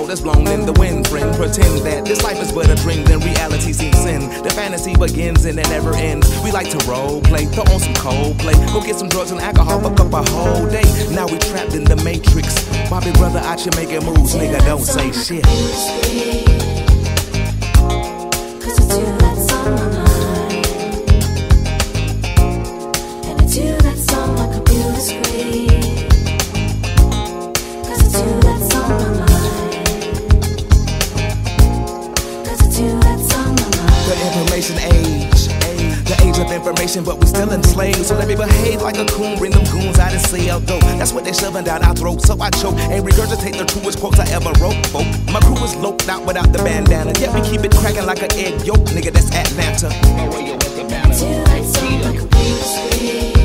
that's blown in the wind, friend. Pretend that this life is but a dream, then reality seems sin. The fantasy begins and it never ends. We like to role play, throw on some Coldplay, go get some drugs and alcohol, fuck up a whole day. Now we trapped in the matrix. Bobby brother out here making moves, nigga, don't say shit. Cause it's you that's on my mind, and it's you that's on my computer screen. Cause it's you that's on my mind, cause it's you that's on my mind. The information age, the age of information, but we still enslaved. So let me behave like a coon, bring them goons out and sell dope. That's what they shoving down our throats, so I choke and regurgitate the truest quotes I ever wrote, folk. My crew is loped out without the bandana, yet we keep it cracking like an egg yolk, nigga, that's Atlanta. It's you that's on my computer screen.